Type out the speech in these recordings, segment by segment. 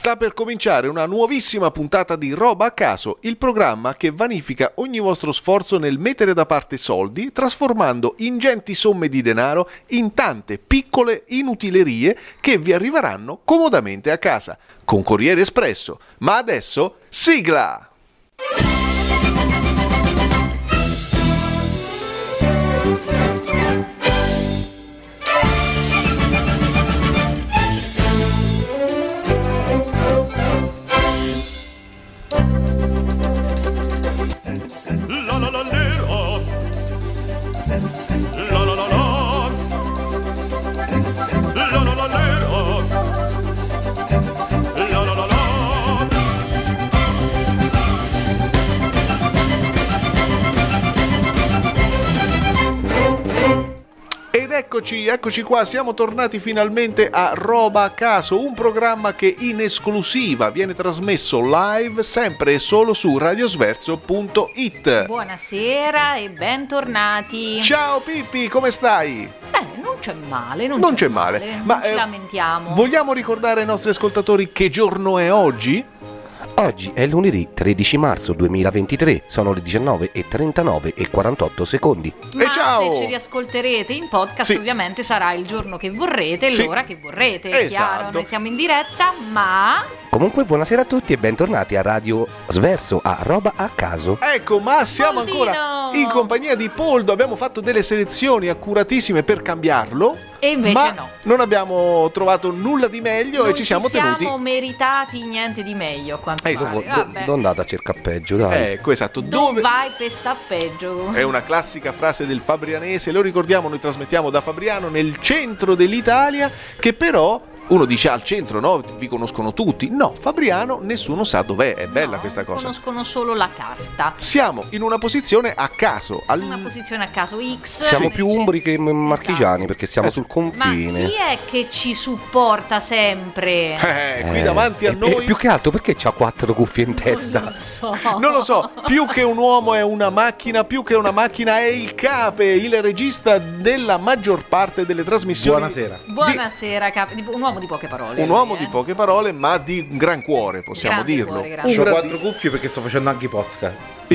Sta per cominciare una nuovissima puntata di Roba a caso, il programma che vanifica ogni vostro sforzo nel mettere da parte soldi, trasformando ingenti somme di denaro in tante piccole inutilerie che vi arriveranno comodamente a casa, con Corriere Espresso. Ma adesso, sigla! Eccoci qua, siamo tornati finalmente a Roba a caso, un programma che in esclusiva viene trasmesso live sempre e solo su radiosverso.it. Buonasera e bentornati. Ciao Pippi, come stai? Non c'è male, non c'è male. Ma non ci lamentiamo. Vogliamo ricordare ai nostri ascoltatori che giorno è oggi? Oggi è lunedì 13 marzo 2023, sono le 19:39 e 48 secondi. Ma ciao! se ci riascolterete in podcast, sì, ovviamente sarà il giorno che vorrete e sì, l'ora che vorrete, è esatto, chiaro, noi siamo in diretta, ma... Comunque buonasera a tutti e bentornati a Radio Sverso, a Roba a caso. Ecco, ma siamo Poldino! ancora in compagnia di Poldo, abbiamo fatto delle selezioni accuratissime per cambiarlo. E invece ma no. non abbiamo trovato nulla di meglio Non e ci siamo tenuti. siamo meritati niente di meglio, a quanto Esatto. pare. Vabbè. Non andate a cercare peggio, dai. Ecco, esatto. Dove vai per sta peggio? È una classica frase del fabrianese, lo ricordiamo, noi trasmettiamo da Fabriano nel centro dell'Italia, che però... Uno dice al centro, no? Vi conoscono tutti. No, Fabriano nessuno sa dov'è. È bella questa cosa. Conoscono solo la carta. Siamo in una posizione a caso. Una posizione a caso X. Siamo più umbri che marchigiani, Esatto. perché siamo sul confine. Ma chi è che ci supporta sempre? Qui davanti a noi... più che altro perché c'ha 4 cuffie in testa? Non lo so. Non lo so, più che un uomo è una macchina, più che una macchina è il cape, il regista della maggior parte delle trasmissioni. Buonasera. Buonasera, un uomo di poche parole. Un uomo di poche parole, ma di gran cuore, possiamo Grande dirlo. cuore, grande. Ho Un 4 cuffie perché sto facendo anche i podcast.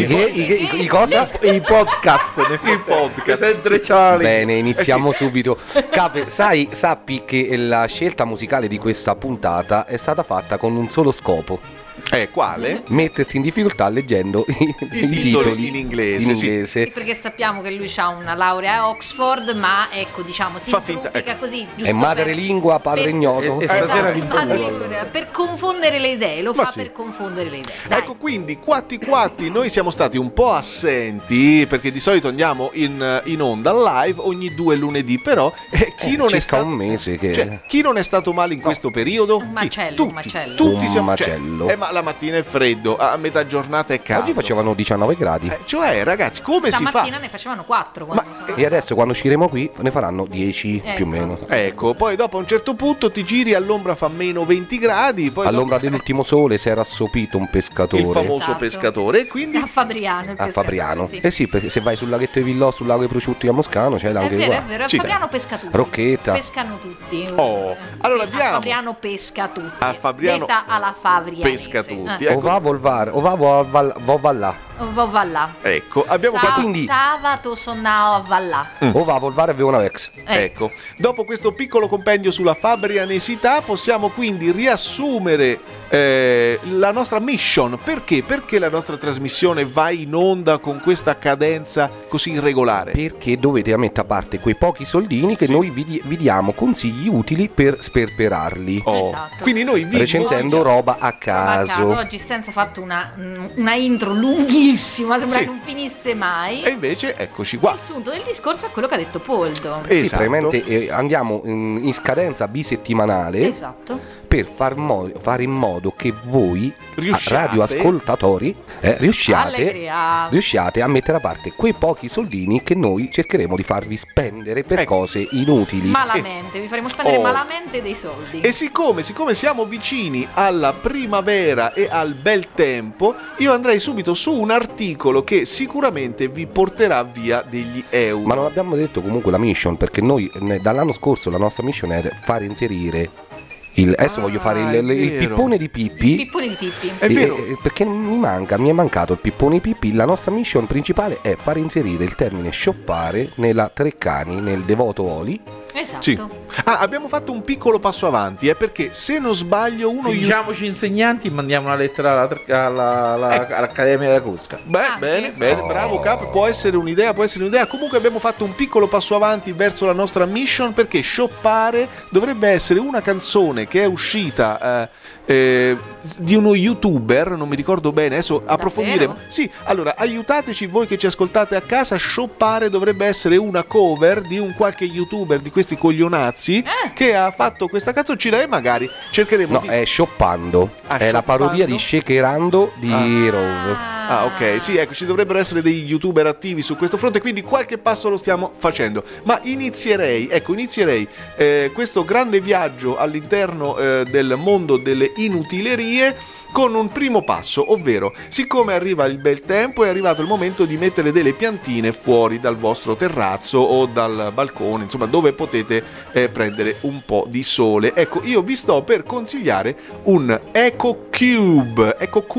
I cosa? I podcast. Il podcast. Sempre c'ha le- Bene, iniziamo sì. subito. Cape, sappi che la scelta musicale di questa puntata è stata fatta con un solo scopo: Quale? metterti in difficoltà leggendo i titoli in inglese, sì. Sì, perché sappiamo che lui ha una laurea a Oxford, ma ecco, diciamo, si Fa finta, improvvisa così, giusto È madrelingua, padre ignoto. E stasera esatto, vinto madrelingua, allora. per confondere le idee, lo Ma fa sì. per confondere le idee. Dai. Ecco, quindi quatti, noi siamo stati un po' assenti perché di solito andiamo in onda live ogni 2 lunedì, però chi non è circa stato un mese che... Cioè, chi non è stato male in questo periodo? Un Chi? macello, Tutti, un macello. tutti Un siamo macello. ma la mattina è freddo, a metà giornata è caldo. Oggi facevano 19 gradi. Cioè, ragazzi, come si fa? Stamattina ne facevano 4 quando sono E adesso quando usciremo qui ne faranno 10 Ecco. più o meno. Ecco, poi dopo a un certo punto ti giri all'ombra, fa meno 20 gradi, poi All'ombra dell'ultimo sole si era assopito un pescatore. il famoso Esatto. pescatore, e quindi a Fabriano, il A pescatore, Fabriano. sì. Eh sì, perché se vai sul laghetto di Villò, sul lago dei prosciutti a Moscano, c'è È anche vero, qua. è vero, a Sì. Fabriano pesca tutti. Rocchetta. Pescano tutti. Oh, allora diamo. A Fabriano pesca tutti. A Fabriano Detta alla Favrianese. pesca tutti. O Ecco. va a volvare, o va là. Va là. Ecco, abbiamo fatto quindi- Sabato sonnao a Vallà. O va a volvare a una ex. Ecco, dopo questo piccolo compendio sulla fabrianesità possiamo quindi riassumere la nostra mission. Perché? Perché la nostra trasmissione va in onda con questa cadenza così irregolare? Perché dovete mettere a parte quei pochi soldini che Sì. noi vi diamo consigli utili per sperperarli. Oh, Esatto. quindi noi vi Recensendo roba a A caso. caso oggi Stenza ha fatto una intro lunghissima, sembra Sì. che non finisse mai. E invece eccoci qua. Il sunto del discorso è quello che ha detto Poldo. Sì, Esatto. praticamente andiamo in scadenza bisettimanale Esatto. per fare in modo che voi, Riusciate. radioascoltatori, Allegria. riusciate a mettere a parte quei pochi soldini che noi cercheremo di farvi spendere per Ecco. cose inutili. Malamente, vi faremo spendere Oh. malamente dei soldi. E siccome siamo vicini alla primavera e al bel tempo, io andrei subito su un articolo che sicuramente vi porterà via degli euro. Ma non abbiamo detto comunque la mission, perché noi dall'anno scorso la nostra mission era fare inserire Adesso voglio fare il pippone di Pippi. Pippone di Pippi. È vero. Perché mi è mancato il pippone di Pippi. La nostra mission principale è far inserire il termine shoppare nella Treccani, nel Devoto Oli. Esatto. Sì. Abbiamo fatto un piccolo passo avanti, perché se non sbaglio Fingiamoci insegnanti e mandiamo una lettera all'Accademia della Crusca. Bene, bravo Cap, può essere un'idea. Comunque abbiamo fatto un piccolo passo avanti verso la nostra mission, perché shoppare dovrebbe essere una canzone che è uscita di uno youtuber, non mi ricordo bene, adesso approfondiremo. Sì, allora aiutateci voi che ci ascoltate a casa. Shoppare dovrebbe essere una cover di un qualche youtuber di questi coglionazzi che ha fatto questa canzoncina, e magari cercheremo No, è Shoppando. È la parodia di Shakerando di Rove. Ok, sì, ecco, ci dovrebbero essere degli youtuber attivi su questo fronte, quindi qualche passo lo stiamo facendo. Ma inizierei questo grande viaggio all'interno del mondo delle inutilerie con un primo passo, ovvero, siccome arriva il bel tempo, è arrivato il momento di mettere delle piantine fuori dal vostro terrazzo o dal balcone, insomma, dove potete prendere un po' di sole. Ecco, io vi sto per consigliare un EcoCube.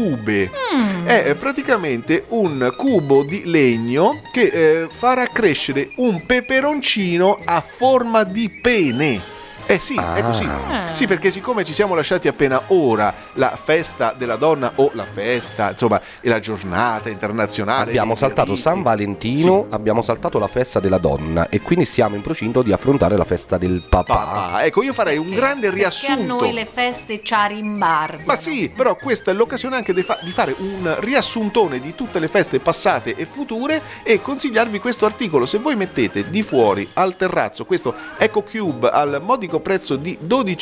È praticamente un cubo di legno che farà crescere un peperoncino a forma di pene. Sì, è così. Sì, perché siccome ci siamo lasciati appena ora la festa della donna, o la festa, insomma, e la giornata internazionale. Abbiamo saltato San Valentino, abbiamo saltato la festa della donna, e quindi siamo in procinto di affrontare la festa del papà. Ecco, io farei un grande riassunto. Perché a noi le feste ci rimbarcano. Ma sì, però questa è l'occasione anche di fare un riassuntone di tutte le feste passate e future, e consigliarvi questo articolo. Se voi mettete di fuori al terrazzo questo EcoCube al modico prezzo di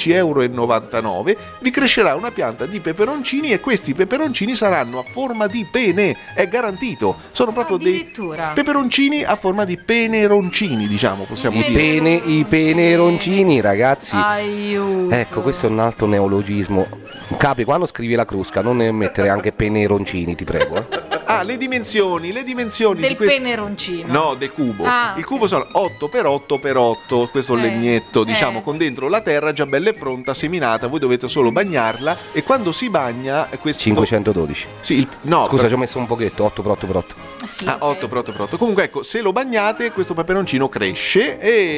€12,99, vi crescerà una pianta di peperoncini, e questi peperoncini saranno a forma di pene, è garantito. Sono proprio dei peperoncini a forma di peneroncini, diciamo, possiamo dire. I peneroncini, ragazzi. Aiuto. Ecco, questo è un altro neologismo. Capi, quando scrivi la crusca non ne mettere anche peneroncini, ti prego. Le dimensioni del di questo... peneroncino. No, del cubo. Il cubo sono 8x8x8, questo legnetto, diciamo, con dentro la terra già bella e pronta, seminata. Voi dovete solo bagnarla, e quando si bagna questo... 512. Sì, no, scusa, ci ho messo un pochetto, 8x8x8. Sì, 8x8x8. Comunque, ecco, se lo bagnate, questo peperoncino cresce,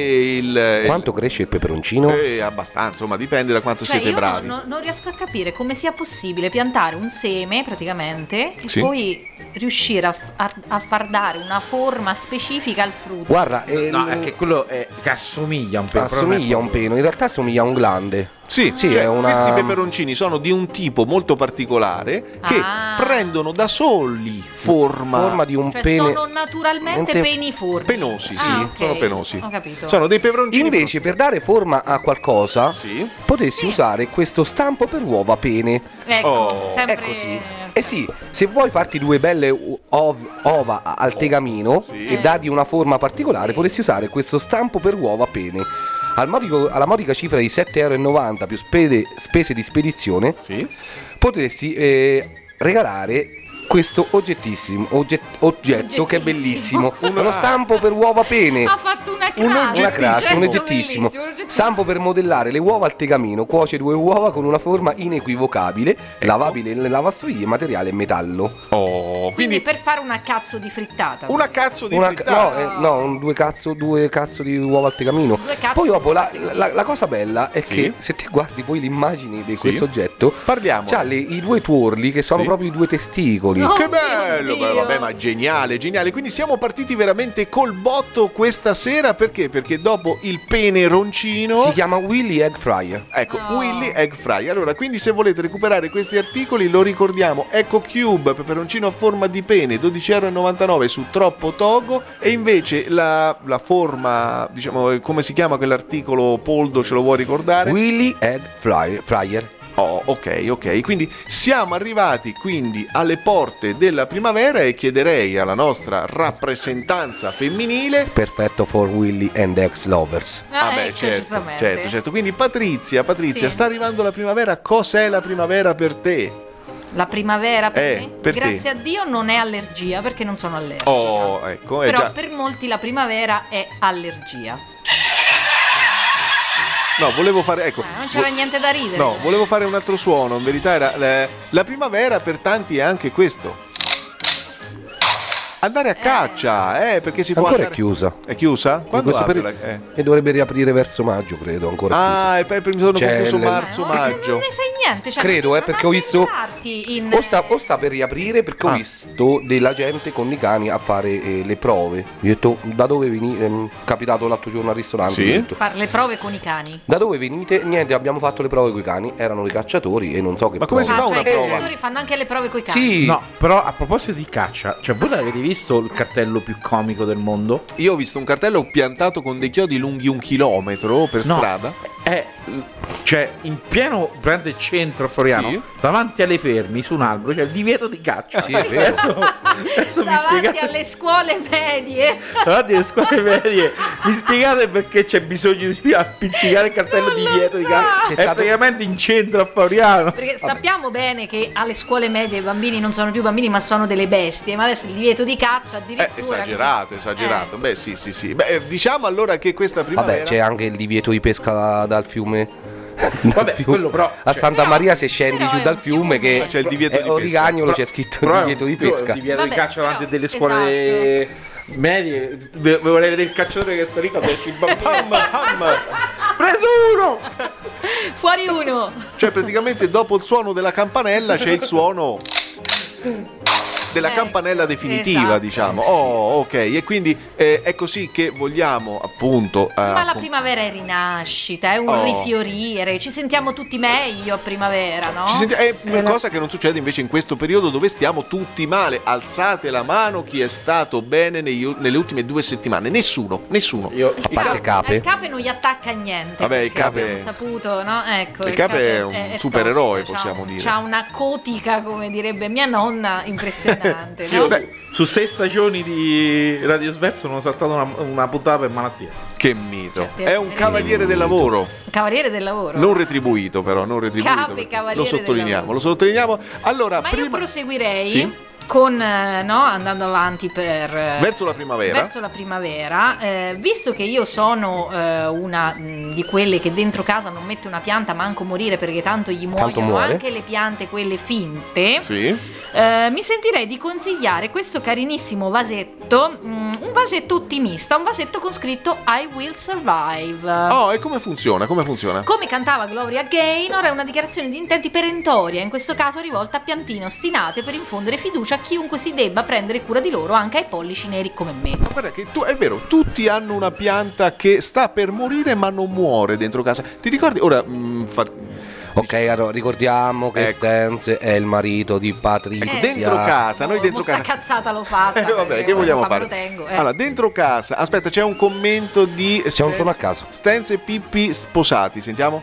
e Quanto cresce il peperoncino? Abbastanza, insomma, dipende da quanto siete bravi. Non riesco a capire come sia possibile piantare un seme, praticamente, e poi riuscire a far dare una forma specifica al frutto. Guarda, no, è che quello che assomiglia a un peno. Assomiglia a un peno, in realtà assomiglia a un glande. Sì, cioè, questi peperoncini sono di un tipo molto particolare che prendono da soli forma di un cioè pene. sono naturalmente peniformi. Penosi, okay. Sono penosi. Ho capito. Sono dei peperoncini. Invece, per dare forma a qualcosa, potessi usare questo stampo per uova pene. Ecco, sempre è così. Sì, se vuoi farti due belle ova al tegamino e dargli una forma particolare, potresti usare questo stampo per uova pene. Alla modica cifra di €7,90 più spese di spedizione, potresti regalare questo oggetto che è bellissimo. Uno stampo per uova pene. Ha fatto una classe, un oggettissimo. Stampo per modellare le uova al tegamino. Cuoce 2 uova con una forma inequivocabile, lavabile in lavastoviglie, materiale metallo. Quindi per fare una cazzo di frittata. frittata? No, due cazzo di uova al tegamino. Poi dopo la cosa bella è che se te guardi poi le immagini di questo oggetto, c'ha i due tuorli che sono proprio i due testicoli. Che bello! Vabbè, ma geniale. Quindi siamo partiti veramente col botto questa sera. Perché? Perché dopo il peneroncino si chiama Willy Egg Fryer. Ecco, Willy Egg Fryer. Allora, quindi se volete recuperare questi articoli, lo ricordiamo: EcoCube, peperoncino a forma di pene, €12,99 su Troppo Togo. E invece la forma, diciamo, come si chiama quell'articolo, Poldo, ce lo vuoi ricordare? Willy Egg Fryer. Ok, quindi siamo arrivati alle porte della primavera, e chiederei alla nostra rappresentanza femminile. Perfetto for Willy and ex lovers. Certo. Quindi Patrizia, sta arrivando la primavera. Cos'è la primavera per te? La primavera per me? Per Grazie te. a Dio non è allergia, perché non sono allergica. Ecco, però per molti la primavera è allergia. No, volevo fare, ecco. Non c'era niente da ridere. No, volevo fare un altro suono. In verità era la primavera per tanti è anche questo. Andare a caccia, perché si può ancora andare... è chiusa. È chiusa? Quando questo apre periodo- E dovrebbe riaprire verso maggio, credo, ancora chiusa. Ah, e poi mi sono confuso le- marzo-maggio. Non ne sai niente, cioè, Credo, non perché ho visto- addentrarti in... O sta per riaprire perché ho visto della gente con i cani a fare le prove. Io ho detto, da dove venite? Capitato l'altro giorno al ristorante. Sì? Ho detto, fare le prove con i cani. da dove venite? Niente, abbiamo fatto le prove con i cani. Erano i cacciatori e non so che Ma come prove. si fa Cioè una i prova? cacciatori fanno anche le prove con i cani. Sì, No, però a proposito di caccia, cioè voi l'avete visto il cartello più comico del mondo? Io ho visto un cartello piantato con dei chiodi lunghi 1 chilometro per No. strada. Cioè in pieno grande centro floriano, Sì. davanti alle fermi su un albero c'è il divieto di caccia. Sì, è vero. Adesso mi Davanti spiegate alle scuole medie. davanti alle scuole medie mi spiegate perché c'è bisogno di appiccicare il cartello Non lo divieto di so. caccia? C'è È stato- praticamente in centro a Floriano. Perché sappiamo bene che alle scuole medie i bambini non sono più bambini ma sono delle bestie. Ma adesso il divieto di caccia addirittura... Esagerato. Beh, sì. Beh, diciamo allora che questa primavera... vabbè, c'è anche il divieto di pesca dal fiume. Vabbè, quello però A Santa però- Maria se scendi però giù è dal un fiume fiume. che C'è il divieto di pesca. Origagnolo c'è scritto il però divieto di pesca. Il divieto di Vabbè, caccia davanti a però- delle scuole medie. Vorrei vedere il cacciatore che sta lì quando esce il bambino. Preso uno! Fuori uno. Cioè praticamente dopo il suono della campanella c'è il suono della campanella definitiva, esatto. diciamo. Oh, ok. E quindi è così che vogliamo appunto Ma la primavera è rinascita, è un Oh. rifiorire. Ci sentiamo tutti meglio a primavera, no? è una cosa che non succede invece in questo periodo dove stiamo tutti male. Alzate la mano chi è stato bene nelle ultime 2 settimane. Nessuno. Io A parte Cape. Il Cape non gli attacca niente. Vabbè, il perché Cape- abbiamo saputo, no? Ecco, Il Cape è un supereroe, tosto, possiamo dire. C'ha una cotica, come direbbe mia nonna, impressionante. Io no? su 6 stagioni di Radio Sverso non ho saltato una puntata per malattia. Che mito. Cioè, È un cavaliere del lavoro. Cavaliere del lavoro. Non retribuito però, non retribuito. Cape, cavaliere Lo sottolineiamo, del lo sottolineiamo. Allora, Ma prima io proseguirei Sì? con, no, andando avanti per... verso la primavera. Verso la primavera, visto che io sono una di quelle che dentro casa non mette una pianta manco morire perché tanto gli Tanto muoiono muore. anche le piante quelle finte, Sì. mi sentirei di consigliare questo carinissimo vasetto, un vasetto ottimista, un vasetto con scritto I will survive. Oh, e come funziona? Come funziona? Come cantava Gloria Gaynor, è una dichiarazione di intenti perentoria, in questo caso rivolta a piantine ostinate per infondere fiducia a chiunque si debba prendere cura di loro, anche ai pollici neri come me. Guarda che è vero, tutti hanno una pianta che sta per morire ma non muore dentro casa. Ti ricordi? Ora Ok, allora ricordiamo che Ecco. Stenz è il marito di Patrizia. dentro casa, noi dentro casa. Sta cazzata l'ho fatta. Vabbè, perché che vogliamo fa me fare? lo tengo, Allora, dentro casa. Aspetta, c'è un commento di C'è un suono a caso. Stenz e Pippi sposati, sentiamo?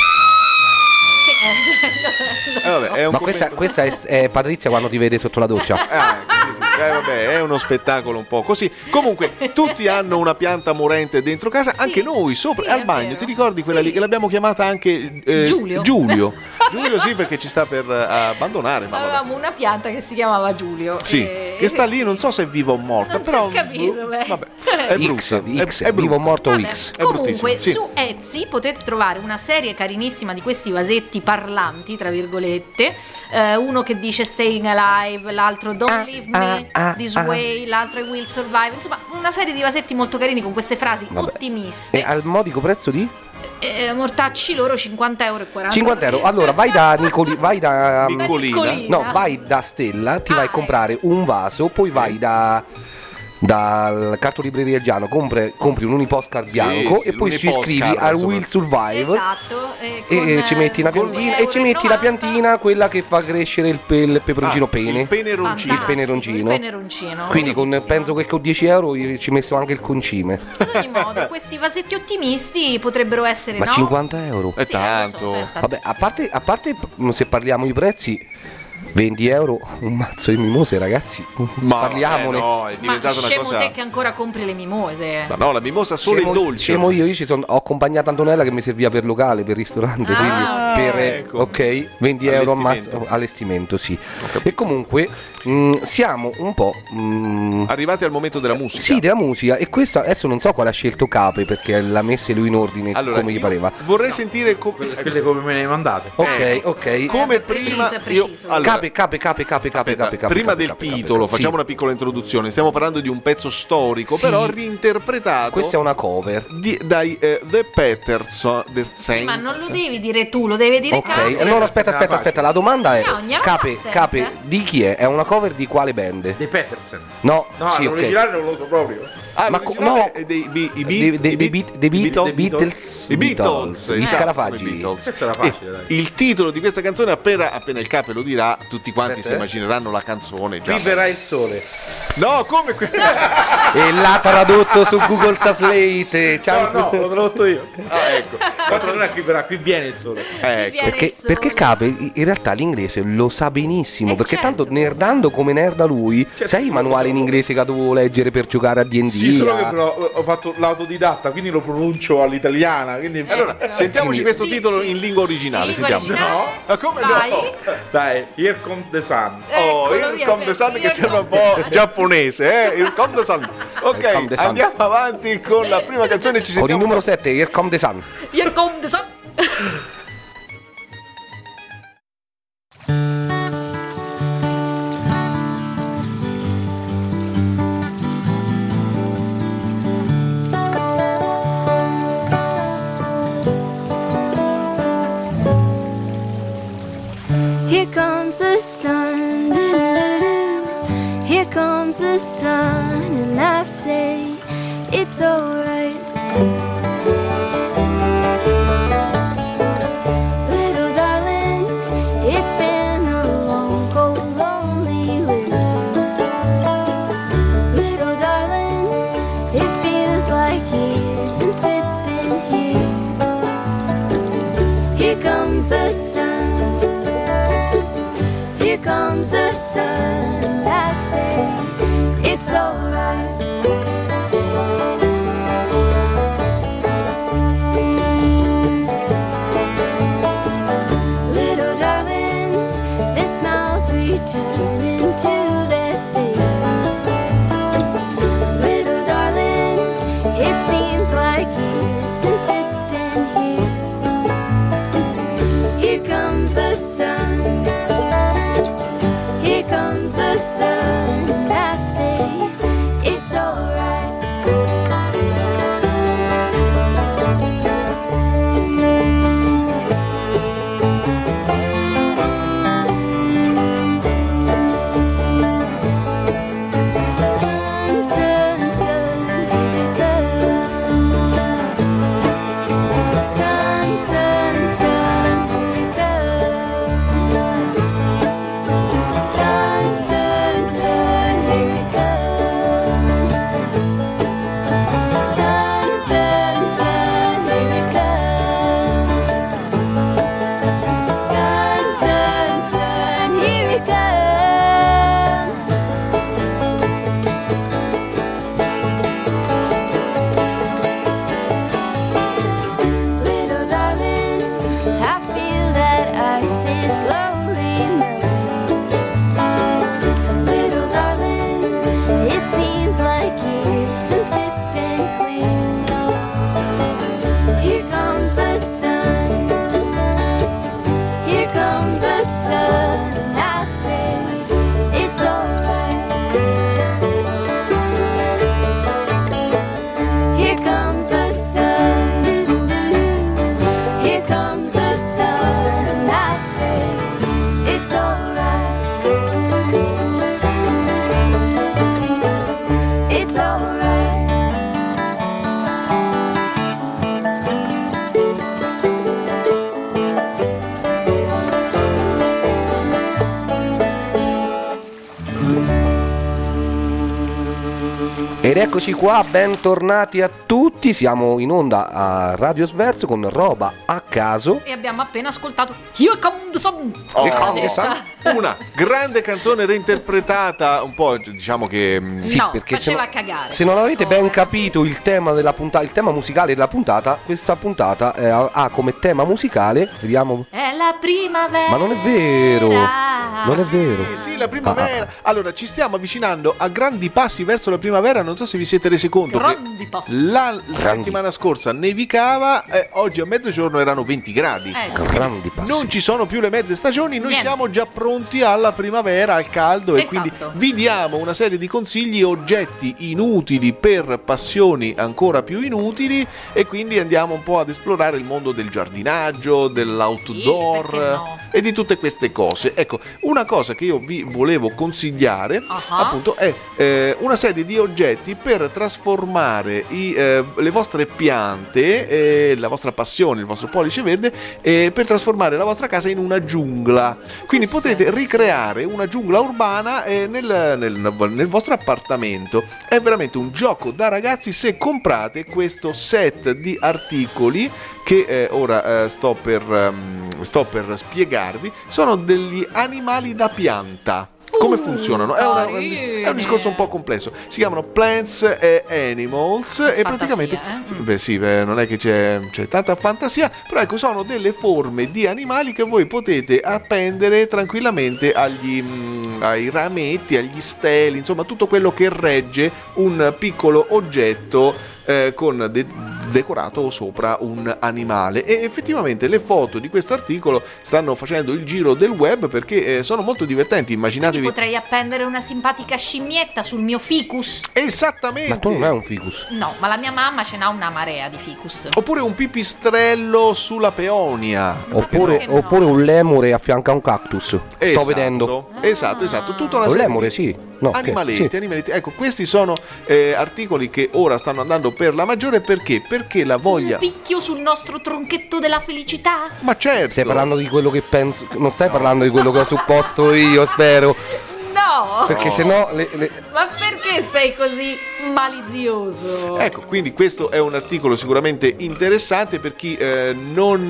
Sì, lo vabbè, è un Ma commento- questa è Patrizia quando ti vede sotto la doccia. Sì. Vabbè, è uno spettacolo un po' così. Comunque, tutti hanno una pianta morente dentro casa, Sì, anche noi sopra sì, al è bagno. vero. Ti ricordi quella Sì. lì che l'abbiamo chiamata anche Giulio. Giulio sì, perché ci sta per abbandonare. Ma vabbè. Avevamo una pianta che si chiamava Giulio. Sì, che sta lì, sì. non so se è viva o morta, Non si però è capito, beh. vabbè, è X, brutta, X, è vivo o morto Vabbè, X. È comunque bruttissimo, sì. su Etsy potete trovare una serie carinissima di questi vasetti parlanti, tra virgolette, uno che dice staying alive, l'altro don't leave me this way, l'altro I will survive, insomma una serie di vasetti molto carini con queste frasi Vabbè. ottimiste. E al modico prezzo di Mortacci loro 50,40 €. 50 euro. Allora vai da vai da Nicolina. no, vai da Stella, ti vai a ecco. comprare un vaso, poi vai dal cartolibreria Giano, compri un uniposcar bianco sì, e poi ci l'uniposcar, iscrivi al insomma. Will Survive. Esatto, E ci metti una con piantina e ci metti la piantina, quella che fa crescere il peperoncino pene. Il peneroncino. Il peneroncino. Il peneroncino. Quindi bellissimo. penso che con 10 euro io ci messo anche il concime. Ad ogni modo, questi vasetti ottimisti potrebbero essere, Ma no? 50 euro. È Sì, tanto. lo so, Vabbè, a parte se parliamo di prezzi, 20 euro un mazzo di mimose, ragazzi. Parliamone. No, è diventata Ma una scemo cosa. te che ancora compri le mimose. Ma no, la mimosa solo il dolce. Scemo io ho accompagnato Antonella che mi serviva per locale, per ristorante, quindi ecco. ok, 20 euro a Allestimento. mazzo, allestimento, sì. E comunque siamo un po' Arrivati al momento della musica. sì, della musica, e questa adesso non so quale ha scelto Cape, perché l'ha messa lui in ordine Allora, come gli io pareva. vorrei sentire Quelle come me ne hai mandate. Ok. come preciso, prima. è preciso. Allora, Cape. aspetta, prima del titolo, facciamo una piccola introduzione. Stiamo parlando di un pezzo storico, Sì. però reinterpretato. Questa è una cover. Dai The Patterson. Sì, ma non lo devi dire tu, lo deve dire Ok, Cape. no, aspetta, la domanda è No, gnara Cape, basta, di chi è? È una cover di quale band? dei Patterson. No, No, sì, ok. l'originale non lo so proprio. Ah, Ma l'originale no. è dei Beatles. I Beatles, Gli esatto, Scarafaggi. i Beatles. Questa era facile, dai. Il titolo di questa canzone, appena il Cape lo dirà, tutti quanti si Aspetta, immagineranno la canzone. Già. Viverà il sole. No, come E l'ha tradotto su Google Translate. No, l'ho tradotto io. Ah, ecco. Tanto non è qui verrà, qui viene il sole. Ecco. Perché Cape in realtà l'inglese lo sa benissimo, perché certo. tanto nerdando come nerda lui, sai i manuali in inglese che dovevo leggere per giocare a D&D? Sì, solo che però ho fatto l'autodidatta, quindi lo pronuncio all'italiana. Quindi Allora, sentiamoci questo Dici. titolo in lingua originale. In lingua Sentiamo. originale? Ma come Vai. no? dai, here comes the sun. Oh, Eccolo, il via, Come the Sun che Here sembra un Comes the po' Sun. giapponese, il Come the Sun. Come the Ok, Sun. andiamo avanti con la prima canzone. Ci Con il sentiamo. numero 7, Here Come the Sun. Here come the sun. Here comes the sun, doo-doo-doo. Here comes the sun, and I say it's alright. Little darling, it's been a long, cold, lonely winter. Little darling, it feels like years since it's been here. Here comes the sun. Here comes the sun, and I say it's alright. Little darling, their smiles return into their faces. Little darling, it seems like years since it's been here. Here comes the sun. Here comes the sun, and I say it's alright. Sun, sun, sun, here it comes. Sun, sun, sun, here it comes. Sun, sun, sun, here it comes. Sun, sun, sun, here it comes. Sun, sun, sun, here it comes. Little darling, I feel that ice is slowly melting. Little darling, it seems like years since it's been clear. Here comes the sun. Here comes the sun, and I say it's alright. Here comes the sun. Here comes the sun, and I say it's alright. It's alright. Ed eccoci qua, bentornati a tutti, siamo in onda a Radio Sverso con Roba a caso. E abbiamo appena ascoltato Here come the sun. Here come the sun. una grande canzone reinterpretata, un po', diciamo che Sì, no, perché faceva cagare. se non avete ben Povera. capito il tema della puntata, il tema musicale della puntata, questa puntata ha come tema musicale, vediamo. È la primavera. Ma non è vero. Non è vero. Sì, la primavera. Allora, ci stiamo avvicinando a grandi passi verso la primavera. Non so se vi siete resi conto Grandi che passi. la settimana scorsa nevicava, oggi a mezzogiorno erano 20 gradi. Grandi passi. Non ci sono più le mezze stagioni, noi Niente. siamo già pronti alla primavera, al caldo, e Esatto. quindi vi diamo una serie di consigli, oggetti inutili per passioni ancora più inutili, e quindi andiamo un po' ad esplorare il mondo del giardinaggio, dell'outdoor, Sì, perché no? e di tutte queste cose. Ecco, una cosa che io vi volevo consigliare appunto è una serie di oggetti per trasformare le vostre piante, la vostra passione, il vostro pollice verde, per trasformare la vostra casa in una giungla. Quindi potete ricreare una giungla urbana nel vostro appartamento. È veramente un gioco da ragazzi se comprate questo set di articoli che ora sto per spiegarvi. Sono degli animali da pianta. Come funzionano? È un discorso un po' complesso. Si chiamano Plants e Animals, e praticamente non è che c'è tanta fantasia, però ecco, sono delle forme di animali che voi potete appendere tranquillamente ai rametti, agli steli, insomma tutto quello che regge un piccolo oggetto con decorato sopra un animale. E effettivamente le foto di questo articolo stanno facendo il giro del web, perché sono molto divertenti. Immaginatevi. Potrei appendere una simpatica scimmietta sul mio ficus. Esattamente. Ma tu non hai un ficus? No, ma la mia mamma ce n'ha una marea di ficus. Oppure un pipistrello sulla peonia. Oppure un lemure a fianco a un cactus. Sto vedendo. Esatto. Tutta una Un serie lemure, di sì. No, animaletti, sì. animaletti. Ecco, questi sono articoli che ora stanno andando per la maggiore. Perché la voglia. Un picchio sul nostro tronchetto della felicità. Ma certo. Stai parlando di quello che penso. Non stai parlando di quello che ho supposto io, spero. No! Perché sennò Ma perché sei così malizioso? Ecco, quindi questo è un articolo sicuramente interessante per chi non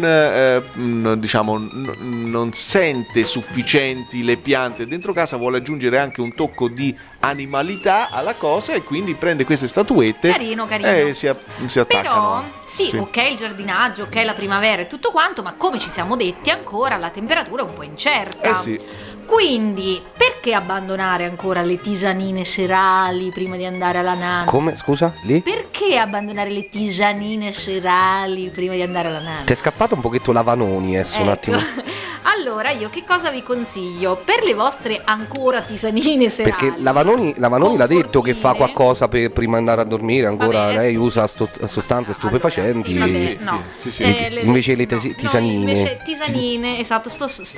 sente sufficienti le piante dentro casa, vuole aggiungere anche un tocco di animalità alla cosa, e quindi prende queste statuette Carino. e si attaccano. Però, sì, ok, il giardinaggio, ok, la primavera e tutto quanto, ma come ci siamo detti ancora la temperatura è un po' incerta. Sì. Quindi, perché abbandonare ancora le tisanine serali prima di andare alla nana? Come? Scusa? Lì? Perché abbandonare le tisanine serali prima di andare alla nana? Ti è scappato un pochetto la Vanoni adesso, un attimo. Allora, io che cosa vi consiglio? Per le vostre ancora tisanine serali. Perché la Vanoni l'ha detto che fa qualcosa per prima di andare a dormire. Ancora Vabbè, lei sì. usa stufestanze stupefacenti. Allora, sì, vabbè, no. Sì. Invece le tisanine. Invece tisanine, esatto,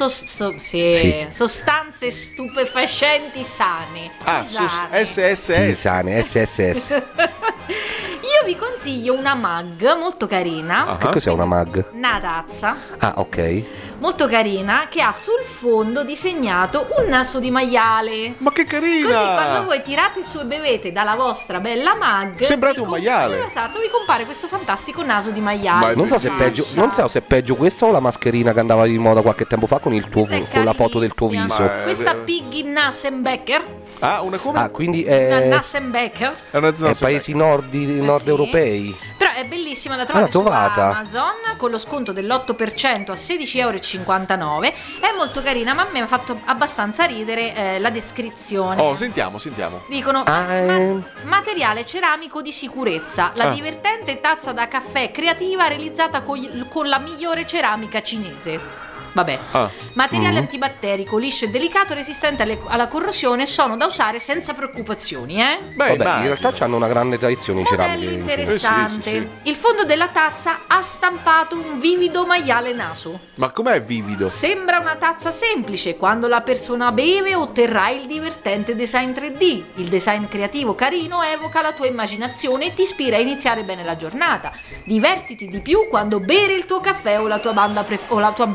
sostanze stupefacenti sane. SSS. Tisane, SSS. Io vi consiglio una mug molto carina. Che cos'è una mag? Una tazza Ah, ok. molto carina che ha sul fondo disegnato un naso di maiale. Ma che carina! Così quando voi tirate su e bevete dalla vostra bella mug, Sembrate un maiale. Esatto, vi compare questo fantastico naso di maiale. Non so se è peggio questa o la mascherina che andava di moda qualche tempo fa con la foto del tuo carinissima. viso. Questa Piggy Nassenbecker. Una come? Ah, quindi Una è Nassenbecker. paesi nord europei. Però è bellissima, la l'ho trovate su trovata. Amazon con lo sconto dell'8% a €16,59. È molto carina, ma a me ha fatto abbastanza ridere la descrizione. Oh, sentiamo. Dicono materiale ceramico di sicurezza, la divertente tazza da caffè creativa realizzata con la migliore ceramica cinese. Vabbè. Materiale antibatterico, liscio e delicato, resistente alla corrosione, sono da usare senza preoccupazioni, Beh, Vabbè, in realtà hanno una grande tradizione i Modello ceramiche. interessante. Sì. Il fondo della tazza ha stampato un vivido maiale naso. Ma com'è vivido? Sembra una tazza semplice, quando la persona beve otterrà il divertente design 3D. Il design creativo carino evoca la tua immaginazione e ti ispira a iniziare bene la giornata. Divertiti di più quando bere il tuo caffè o la tua bevanda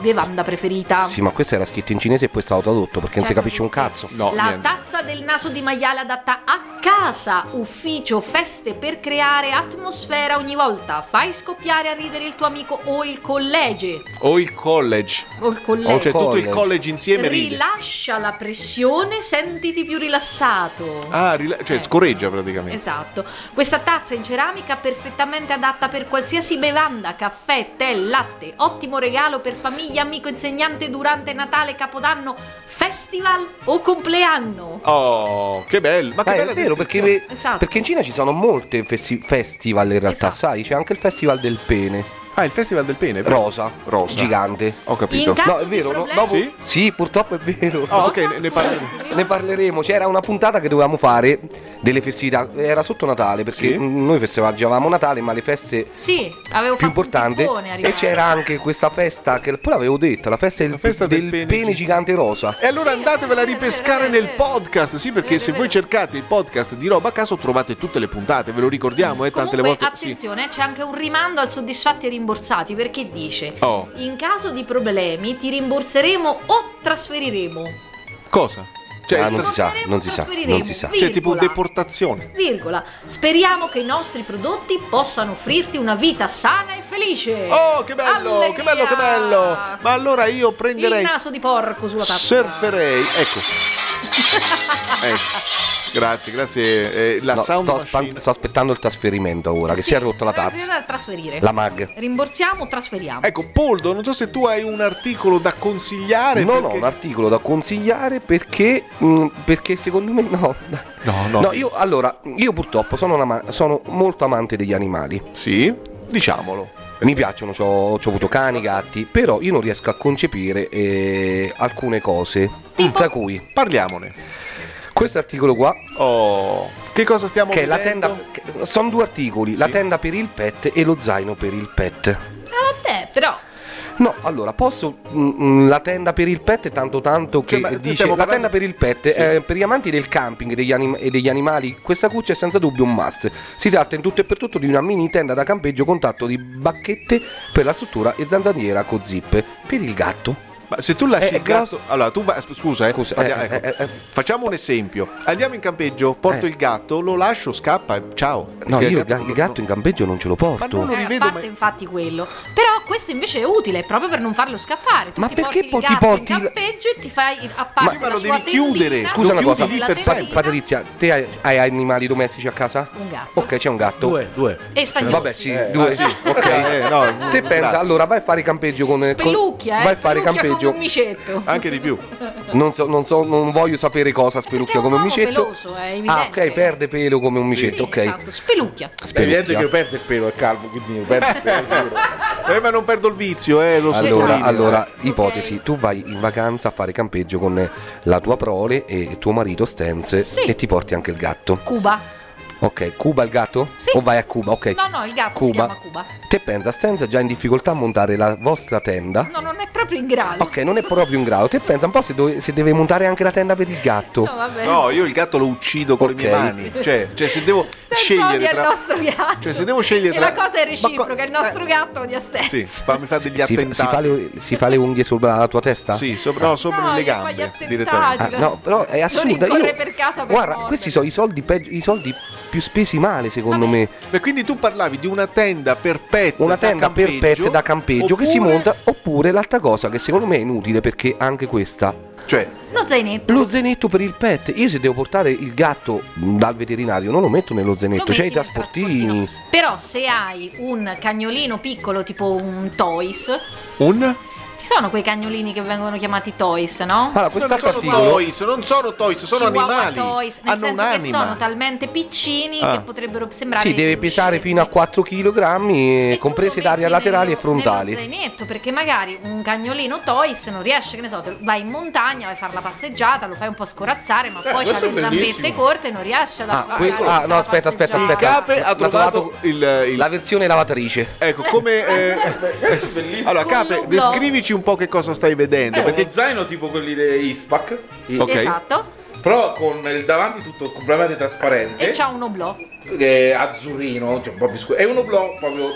preferita. Sì, ma questo era scritto in cinese e poi è stato tradotto perché non si Certo capisce che un sì. cazzo. No, La niente. tazza del naso di maiale adatta a casa, ufficio, feste per creare atmosfera ogni volta. Fai scoppiare a ridere il tuo amico o il college. O il college. O il collegio. O cioè tutto il college. college insieme ride. Rilascia la pressione, sentiti più rilassato. Ah, cioè scorreggia praticamente. Esatto. Questa tazza in ceramica perfettamente adatta per qualsiasi bevanda, caffè, tè, latte. Ottimo regalo per famiglia, amico, insegnante durante Natale, Capodanno, festival o compleanno. Oh, che bello. Ma che bella È vero descrizione. Esatto. perché in Cina ci sono molte festival in realtà, Esatto. sai? C'è anche il festival del pene. Ah, il festival del pene. vero? Rosa. Rosa. Gigante. Ho capito. In caso No, è di vero, problemi- dopo... Sì? Sì, purtroppo è vero. Oh, ok, Cosa? ne parliamo. Scusi, Ne parleremo. C'era una puntata che dovevamo fare delle festività. Era sotto Natale perché Sì. noi festeggiavamo Natale, ma le feste Sì, avevo più fatto un importanti. pippone a E riguardo. c'era anche questa festa che poi l'avevo detta, la festa del pene gigante rosa. E allora Sì, andatevela a è vero, ripescare è nel vero. podcast, sì, perché È se vero, voi è vero. cercate il podcast di Roba a Caso trovate tutte le puntate, ve lo ricordiamo, tante le Comunque, volte. Sì. attenzione, c'è anche un rimando al soddisfatti e rimborsati, perché dice: Oh. in caso di problemi ti rimborseremo o trasferiremo. Cosa? Cioè, Non si sa, Rimborseremo non o si sa, trasferiremo, non si sa. cioè tipo virgola. deportazione. Virgola. Speriamo che i nostri prodotti possano offrirti una vita sana e felice. Oh, che bello, Alleluia! che bello, che bello. Ma allora io Il prenderei, naso di porco sulla tazza. surferei, ecco. Ecco. Grazie. La No, sound sto machine. aspettando il trasferimento ora, che si è rotta la tazza. Da trasferire. La mag. Rimborsiamo o trasferiamo? Ecco, Poldo, non so se tu hai un articolo da consigliare. Non ho perché- un articolo da consigliare perché secondo me no. No. No, io purtroppo sono molto amante degli animali. Sì, diciamolo. Mi piacciono, c'ho avuto cani, gatti, però io non riesco a concepire alcune cose. Tipo? Tra cui Parliamone. questo articolo qua, Oh, che cosa stiamo che è la vedendo? tenda. Sono due articoli: la Sì. tenda per il pet e lo zaino per il pet. Vabbè, però. No, allora posso. La tenda per il pet, tanto che Cioè, ma dice stiamo la parlando- tenda per il pet, Sì. per gli amanti del camping e degli animali, questa cuccia è senza dubbio un must. Si tratta in tutto e per tutto di una mini tenda da campeggio con tatto di bacchette per la struttura e zanzariera con zip per il gatto. Ma se tu lasci È il gatto, grosso- allora tu vai, scusa, Scusa, ecco. Facciamo un esempio. Andiamo in campeggio, porto il gatto, lo lascio, scappa e ciao. No, Perché io il gatto in campeggio non ce lo Ma porto. non lo A rivedo parte mai. infatti quello. Però questo invece è utile proprio per non farlo scappare. Tu Ma ti perché porti il ti gatto porti in il- campeggio e ti fai a parte Sì, ma la lo sua devi chiudere. tendina, Scusa una Lo cosa, chiudi lì la per tendina, Patrizia, te hai animali domestici a casa? un gatto Ok, c'è un gatto. Due. e stagnosi. Vabbè, sì, due. Sì, Ok. no, Te pensa, grazie. allora vai a fare campeggio con Spelucchia, vai a fare spelucchia campeggio. come un micetto. Anche di più. Non voglio sapere cosa spelucchia Perché è come un un uomo micetto. peloso, è evidente. Ah, ok, perde pelo come un Sì, micetto, ok. esatto, spelucchia. È evidente che Spelucchia. io perdo il pelo, è calvo, quindi io perdo il pelo. giuro. Ma non perdo il vizio, lo Allora, sottolineo. allora, Ok. ipotesi, tu vai in vacanza a fare campeggio con la tua prole e tuo marito Stens Sì. e ti porti anche il gatto. Cuba. Ok, Cuba il gatto? Sì. O vai a Cuba? Ok. No, il gatto si Cuba. chiama Cuba. Te pensa, Stens è già in difficoltà a montare la vostra tenda? No, non è proprio in grado. Ok, non è proprio in grado. Te pensa un po' se deve montare anche la tenda per il gatto. No, vabbè. No, io il gatto lo uccido con le mie Ok. mani. Cioè, se devo Stens scegliere odia tra... il nostro gatto. Cioè, se devo scegliere E tra... la cosa è reciproca, Ma co- il nostro gatto odia Stens. Sì, mi fa degli Si attentati. si fa le unghie sopra la tua testa? Sì, sopra No, le gli fa gli gambe attentati. direttamente. Ah, no, però è assurda. rincorre Io... per casa per Guarda, mordere. questi sono i soldi più spesi male, secondo me. E quindi tu parlavi di una tenda per pet Una da tenda per pet da campeggio che si oppure- monta, oppure l'altra cosa che secondo me è inutile perché anche questa, Cioè, Lo zainetto. lo zainetto per il pet. Io se devo portare il gatto dal veterinario non lo metto nello Lo zainetto, metti c'è i nel trasportini. Però se hai un cagnolino piccolo tipo un toys, un... ci sono quei cagnolini che vengono chiamati toys, no? Allora, non quest'altro sono articolo toys, non sono toys, sono Chihuahua animali. toys, nel Hanno senso che un'anima. sono talmente piccini Ah. che potrebbero sembrare sì, deve dei pesare cruscetti. fino a 4 kg, E tu comprese lo d'aria metti laterali e nello frontali. zainetto, perché magari un cagnolino toys non riesce, che ne so, vai in montagna, vai a fare la passeggiata, lo fai un po' scorazzare, ma poi c'ha questo le è zampette bellissimo. corte e non riesce ad affrontare tutta la no, aspetta. Il passeggiata. Cape ha L'ha trovato il... La versione lavatrice. Ecco, come... Questo è bellissimo. Allora, Con Cape, l'oblò. descrivici un po' che cosa stai vedendo. È Perché... uno zaino tipo quelli di Ispac, Ok. Esatto. però con il davanti tutto completamente trasparente. E c'ha un oblò. Che è azzurrino, cioè un po' più scuro. È un oblò proprio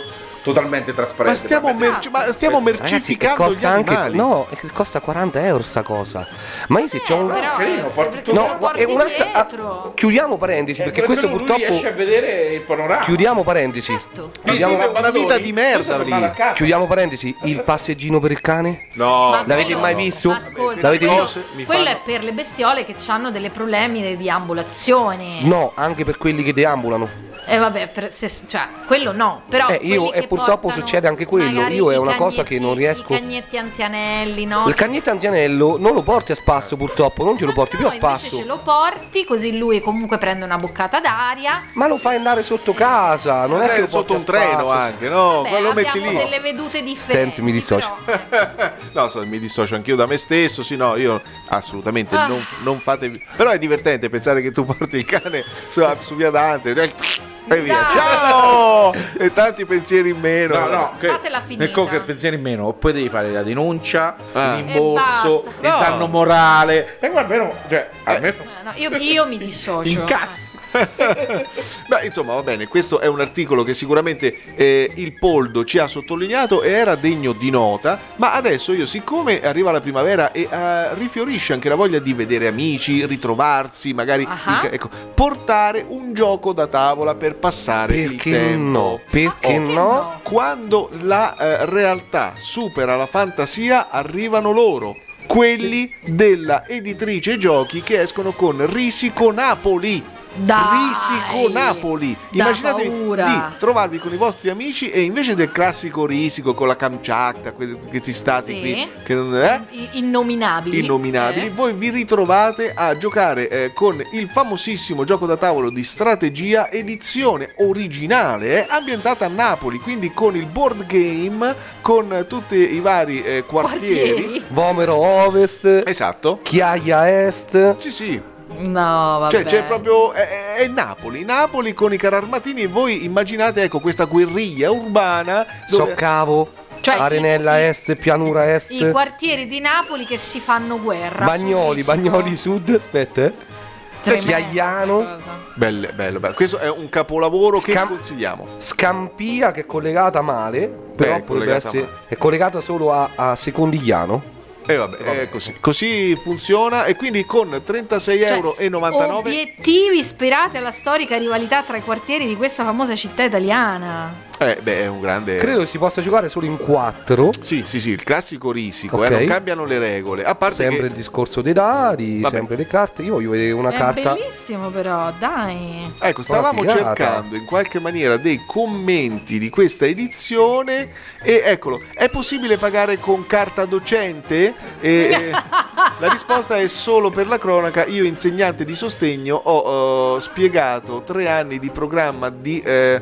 totalmente trasparente. Ma stiamo mercificando ragazzi, costa gli animali. costa 40 euro sta cosa. Ma io se c'ho un... Però carino, porti tutto. lo porti un'altra... dietro. chiudiamo parentesi, perché questo lui purtroppo... riesce a vedere il panorama. Chiudiamo parentesi. Certo. Vive una vita di merda lì. Chiudiamo parentesi. Il passeggino per il cane? No, Ma L'avete quello- mai visto? Ascolta, L'avete quello- visto? quello è per le bestiole che hanno delle problemi di ambulazione. No, anche per quelli che deambulano. E vabbè, cioè, quello no. Però io- quelli che e purtroppo portano succede anche quello. magari Io è i una cosa che non riesco- I cagnetti anzianelli, no? Il cagnetto anzianello non lo porti a spasso, purtroppo, non ce lo porti più a invece spasso. ce lo porti, così lui comunque prende una boccata d'aria. Ma lo fai andare sotto casa, non è che lo sotto porti un a treno spasso. anche, no? Beh, Quello metti abbiamo lì. delle vedute differenti. Senti, mi dissocio. No, mi dissocio anch'io da me stesso. Sì, no, io assolutamente non fatevi. Però è divertente pensare che tu porti il cane su via Dante e via. Dai. Ciao! E tanti pensieri in meno. No, Fatela finita. nel comunque pensieri in meno, poi devi fare la denuncia, Ah. l'imborso, E il basta. danno morale. E almeno, cioè, almeno No, io mi dissocio. incassi. Beh, insomma, va bene, questo è un articolo che sicuramente il Poldo ci ha sottolineato e era degno di nota, ma adesso io, siccome arriva la primavera e rifiorisce anche la voglia di vedere amici, ritrovarsi, magari ecco, portare un gioco da tavola per passare il Perché tempo. no? Perché no? Quando la realtà supera la fantasia, arrivano loro, quelli della editrice giochi che escono con Risico Napoli. Dai, Risico Napoli. da Immaginatevi paura. di trovarvi con i vostri amici e invece del classico risico con la Kamchatka, questi stati Sì. qui che non innominabili. voi vi ritrovate a giocare con il famosissimo gioco da tavolo di strategia edizione originale ambientata a Napoli, quindi con il board game, con tutti i vari quartieri. Vomero Ovest, Esatto. Chiaia Est. Sì. No, vabbè. Cioè c'è proprio è Napoli con i cararmatini e voi immaginate, ecco, questa guerriglia urbana dove Soccavo, Cioè, Arenella Est, Pianura Est, i quartieri di Napoli che si fanno guerra. Bagnoli, sul Risico. Bagnoli Sud, aspetta. Tremenda Chiaiano. questa cosa. bello. Questo è un capolavoro che Scam- consigliamo. Scampia che è collegata male, però è potrebbe collegata essere, male. è collegata solo a Secondigliano. E vabbè, è così funziona, e quindi con 36,99 euro. Obiettivi ispirati alla storica rivalità tra i quartieri di questa famosa città italiana. È un grande. Credo che si possa giocare solo in 4. Sì, il classico risico, Ok. non cambiano le regole. A parte Sempre che il discorso dei dadi, Vabbè. sempre le carte. Io voglio vedere una È carta. bellissimo però, dai. ecco, stavamo Una figata. cercando in qualche maniera dei commenti di questa edizione e eccolo, è possibile pagare con carta docente? E la risposta è solo per la cronaca. Io, insegnante di sostegno, ho spiegato 3 anni di programma di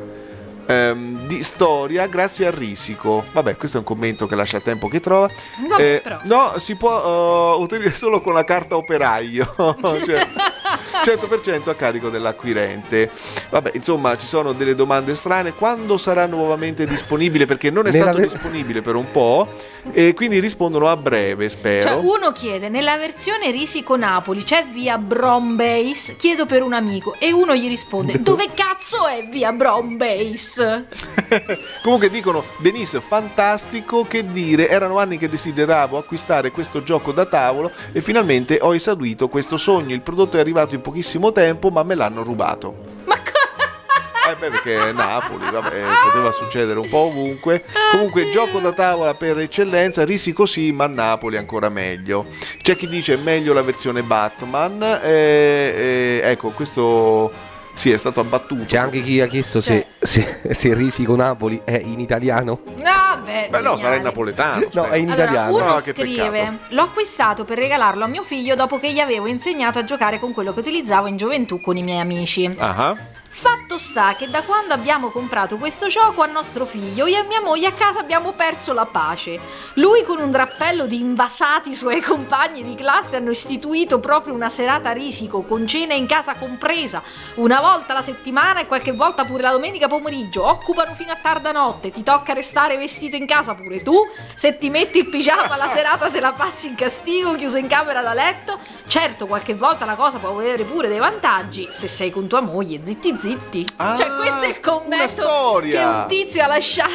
storia grazie al risico. Vabbè, questo è un commento che lascia il tempo che trova. Vabbè, però. No, si può ottenere solo con la carta operaio, cioè 100% a carico dell'acquirente. Vabbè, insomma, ci sono delle domande strane. Quando sarà nuovamente disponibile? Perché non è stato disponibile per un po', e quindi rispondono a breve, spero. Cioè, uno chiede, nella versione Risico Napoli c'è via Brombase? Chiedo per un amico. E uno gli risponde, dove cazzo è via Brombase? Comunque dicono, Denise, fantastico, che dire, erano anni che desideravo acquistare questo gioco da tavolo e finalmente ho esaudito questo sogno. Il prodotto è arrivato in pochissimo tempo, ma me l'hanno rubato. Perché Napoli, vabbè, poteva succedere un po' ovunque. Comunque, gioco da tavola per eccellenza, risico sì, ma Napoli ancora meglio. C'è chi dice meglio la versione Batman. Ecco, questo sì, è stato abbattuto. C'è anche chi ha chiesto se Risico Napoli è in italiano. No, beh, no, sarà in napoletano. No, è in Allora, italiano. uno No, che scrive: peccato. l'ho acquistato per regalarlo a mio figlio dopo che gli avevo insegnato a giocare con quello che utilizzavo in gioventù con i miei amici. Ah. Fatto sta che da quando abbiamo comprato questo gioco a nostro figlio, io e mia moglie a casa abbiamo perso la pace. Lui, con un drappello di invasati suoi compagni di classe, hanno istituito proprio una serata risico con cena in casa compresa, una volta alla settimana e qualche volta pure la domenica pomeriggio. Occupano fino a tarda notte, ti tocca restare vestito in casa pure tu. Se ti metti il pigiama la serata te la passi in castigo chiuso in camera da letto. Certo, qualche volta la cosa può avere pure dei vantaggi, se sei con tua moglie zitti. Ah, Cioè, questo è il una commento storia. che un tizio ha lasciato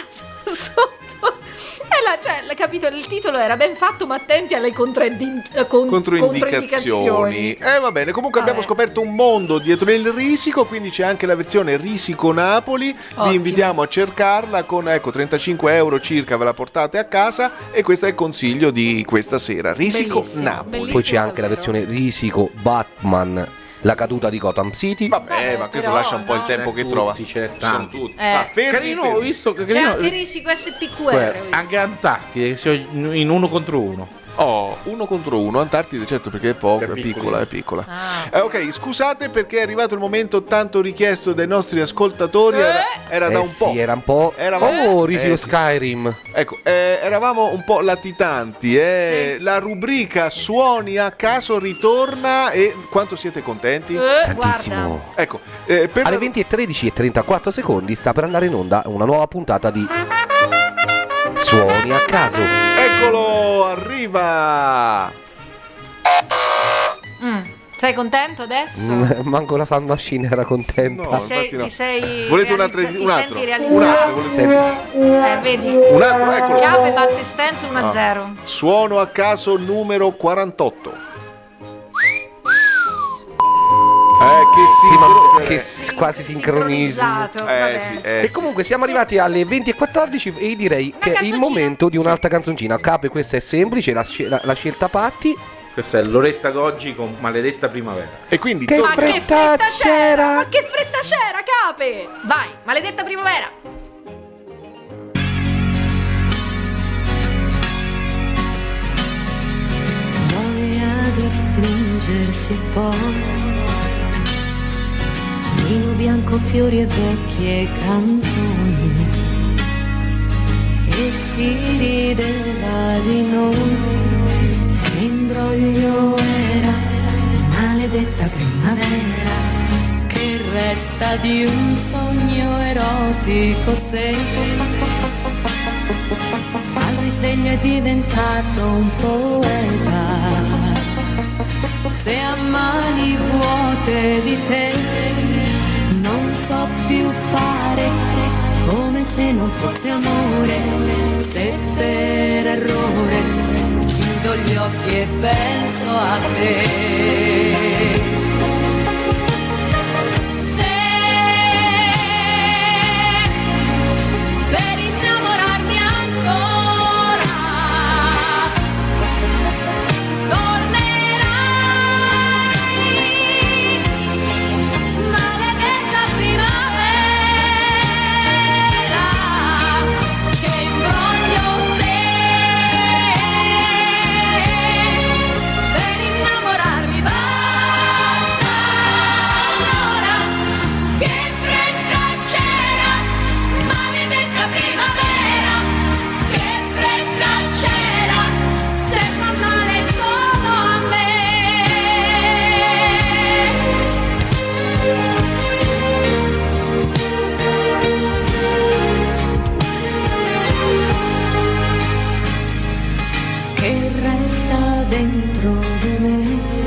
sotto. Capito, il titolo era ben fatto, ma attenti alle controindicazioni. Va bene, comunque abbiamo scoperto un mondo dietro il risico, quindi c'è anche la versione Risico Napoli. Ottimo. Vi invitiamo a cercarla con 35 euro circa, ve la portate a casa, e questo è il consiglio di questa sera. Risico Bellissimo, Napoli. bellissimo. Poi c'è anche la davvero. versione Risico Batman, la caduta di Gotham City. Vabbè, ma questo però, lascia un po' il no. tempo che Tutti, trova. c'è Ci sono tanti. tutti. Fermi, Carino, ho visto che C'è carino, anche Risico SPQR. Guarda, anche Antartide, in 1 contro 1. Oh, 1 contro 1, Antartide, certo, perché è poco, È è piccola, piccolino. è piccola. Ok, scusate perché è arrivato il momento tanto richiesto dai nostri ascoltatori. Era da un po'. Sì, era un po'. Eravamo- Risico sì. Skyrim. Ecco, eravamo un po' latitanti. Sì. La rubrica Suoni a caso ritorna, e quanto siete contenti? Guarda. Tantissimo. Ecco, per Alle 20:13 e 34 secondi sta per andare in onda una nuova puntata di Suoni a caso. Eccolo, arriva! Sei contento adesso? Manco la sound machine era contenta. No. Ti infatti sei Volete un realizza- altro? ti Un altro? senti Un realizzato? altro? volete- Vedi? Un altro, eccolo. Cape batte Stenz 1-0. Suono a caso numero 48. Sì, ma Che che sì. quasi sincronismo. Sincronizzato, vabbè. Sì, E comunque siamo arrivati alle 20:14 e direi che è il canzoncina. momento di un'altra canzoncina. Cape, questa è semplice, la scelta Patti. Questa è Loretta Goggi con Maledetta Primavera. E quindi Che Ma che fretta fretta c'era? c'era? Ma che fretta c'era, Cape? Vai, maledetta primavera. Voglia di stringersi poi, vino bianco, fiori e vecchie canzoni, e si rideva di noi. Che imbroglio era, maledetta primavera, che resta di un sogno erotico sei. Al risveglio è diventato un poeta, se a mani vuote di te non so più fare, come se non fosse amore, se per errore chiudo gli occhi e penso a te. Per innamorarmi ancora tornerai, maledetta primavera, che imbroglio sei. Per innamorarmi basta un'ora, che fretta c'era, maledetta primavera, che fretta c'era, se fa male solo a me. Che resta dentro di me,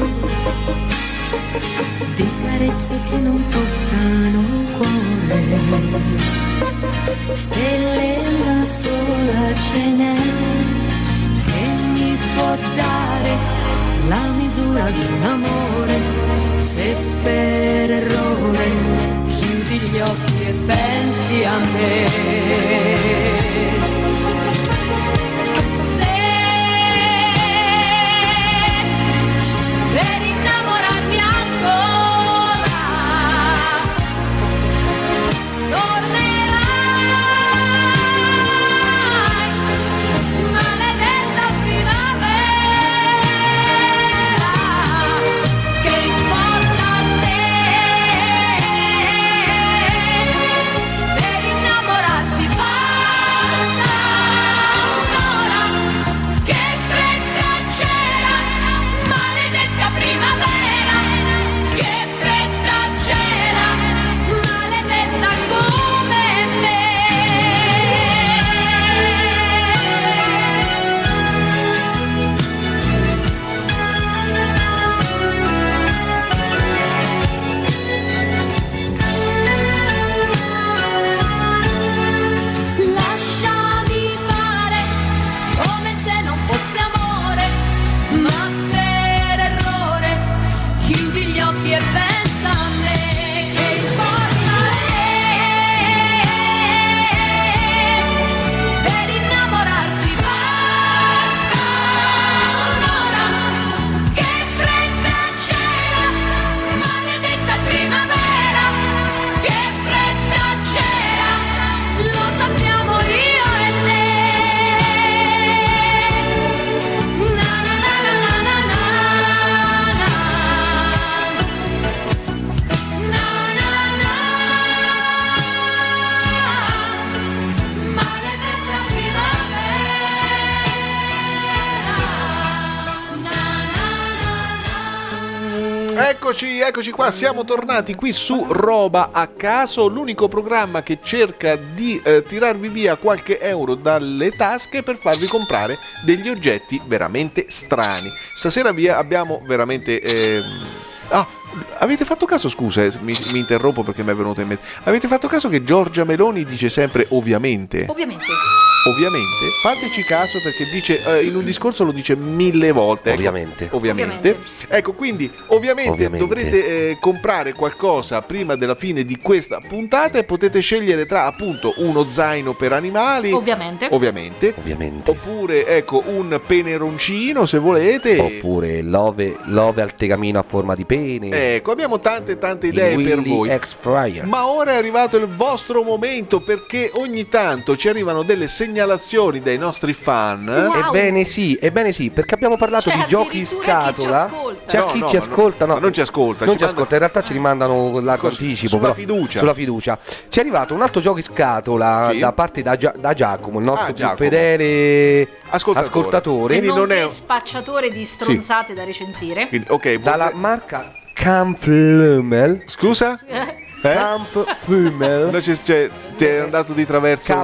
di carezze che non toccano il cuore, stelle una sola ce n'è, che mi può dare la misura di un amore, se per errore chiudi gli occhi e pensi a me. Per innamorarmi ancora tornerai, maledetta primavera, che importa a te, per innamorarsi basta Eccoci qua, siamo tornati qui su Roba a caso, l'unico programma che cerca di tirarvi via qualche euro dalle tasche per farvi comprare degli oggetti veramente strani. Stasera abbiamo veramente... avete fatto caso, scusa, mi interrompo perché mi è venuto in mente. Avete fatto caso che Giorgia Meloni dice sempre ovviamente? Ovviamente, fateci caso perché dice in un discorso lo dice 1000 volte. Ecco, ovviamente. Ecco, quindi ovviamente. Dovrete comprare qualcosa prima della fine di questa puntata e potete scegliere tra appunto uno zaino per animali. Ovviamente. Oppure ecco un peneroncino se volete. Oppure l'ove al tegamino a forma di pene. Ecco, abbiamo tante idee per voi. X-Fryer. Ma ora è arrivato il vostro momento perché ogni tanto ci arrivano delle segnalazioni dai nostri fan. Wow. Ebbene sì, perché abbiamo parlato di giochi in scatola. C'è chi ci ascolta, no, non ci ascolta. Non ci ascolta, in realtà ci rimandano l'anticipo. Sulla fiducia. Ci è arrivato un altro gioco in scatola da parte da Giacomo, il nostro più Giacomo. fedele ascoltatore. Quindi non è spacciatore di stronzate da recensire. Quindi, dalla marca Kampflümmel. Scusa? Kampflümmel. Ti è andato di traverso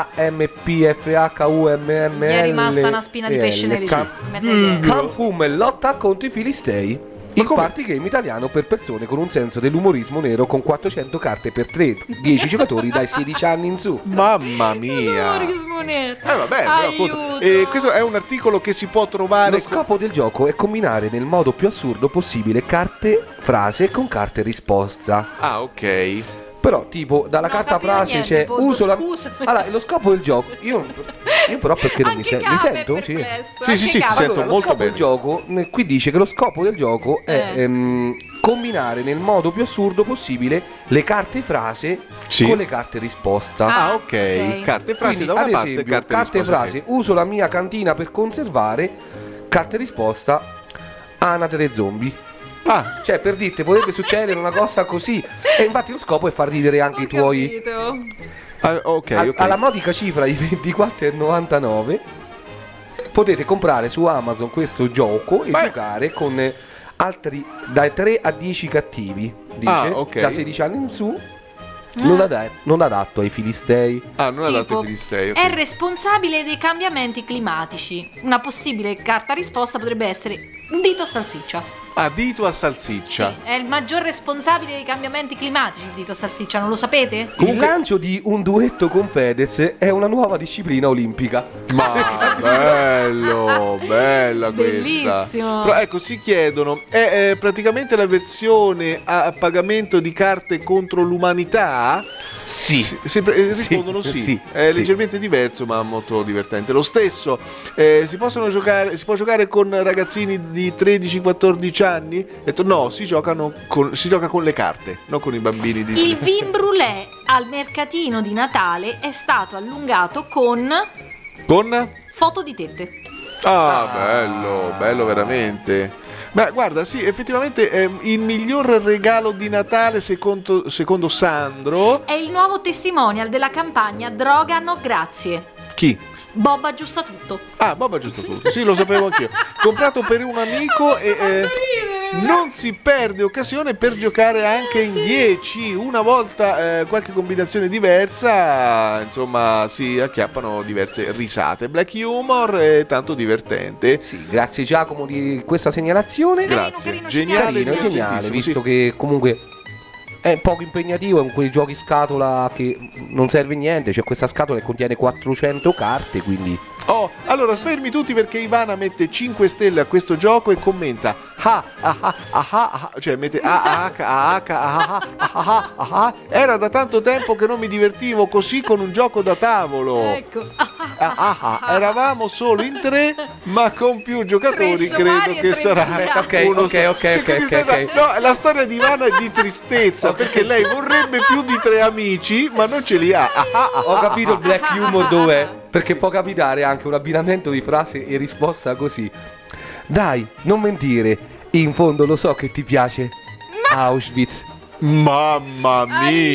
Kampfhummel. Gli è rimasta una spina di pesce nel Kampfhummel lotta contro i filistei. Il party game italiano per persone con un senso dell'umorismo nero, con 400 carte per 10 giocatori dai 16 anni in su. Mamma mia. Vabbè, però appunto, questo è un articolo che si può trovare. Lo scopo del gioco è combinare nel modo più assurdo possibile carte frase con carte risposta. Ah, ok. Però tipo dalla carta frase c'è uso la... Allora, lo scopo del gioco io però perché non mi sento? Sì, ti sento molto bene. Il gioco qui dice che lo scopo del gioco è combinare nel modo più assurdo possibile le carte frase con le carte risposta. Ah, ok. Carte frase. Quindi, da una ad parte, esempio, carte frase, uso la mia cantina per conservare, carte risposta, anatre zombie. Cioè, per dirti, potrebbe succedere una cosa così. E infatti lo scopo è far ridere anche i tuoi. Ok. Alla modica cifra di 24,99 potete comprare su Amazon questo gioco e giocare con altri dai 3 a 10 cattivi. Dice, da 16 anni in su. Non adatto ai filistei. Non adatto ai filistei. È responsabile dei cambiamenti climatici. Una possibile carta risposta potrebbe essere un dito a salsiccia. Dito a salsiccia. Sì, è il maggior responsabile dei cambiamenti climatici, il dito a salsiccia, non lo sapete? Il lancio di un duetto con Fedez è una nuova disciplina olimpica. Ma bella questa. Bellissimo. Però ecco, si chiedono, è praticamente la versione a pagamento di carte contro l'umanità? Sì. Rispondono sì. È leggermente diverso, ma molto divertente. Lo stesso, si può giocare con ragazzini di 13-14 anni? No, si gioca con le carte, non con i bambini di... Il vin brûlé al mercatino di Natale è stato allungato con foto di tette. Bello veramente. Beh, guarda, sì, effettivamente il miglior regalo di Natale secondo Sandro è il nuovo testimonial della campagna Droga no grazie. Chi? Bob aggiusta tutto. Bob aggiusta tutto, sì, lo sapevo anch'io. Comprato per un amico e non si perde occasione per giocare anche in 10. Una volta qualche combinazione diversa, insomma, si acchiappano diverse risate. Black humor è tanto divertente. Sì, grazie Giacomo di questa segnalazione. Grazie. Geniale, visto che comunque è poco impegnativo, è quei giochi scatola che non serve niente. C'è questa scatola che contiene 400 carte, quindi... allora fermi tutti perché Ivana mette 5 stelle a questo gioco e commenta cioè mette era da tanto tempo che non mi divertivo così con un gioco da tavolo. Ecco. Eravamo solo in 3 ma con più giocatori, credo che sarà ok. No, la storia di Ivana è di tristezza perché lei vorrebbe più di 3 amici ma non ce li ha. Ho capito il black humor dov'è, perché può capitare anche un abbinamento di frase e risposta così. Dai, non mentire, in fondo lo so che ti piace Auschwitz. Mamma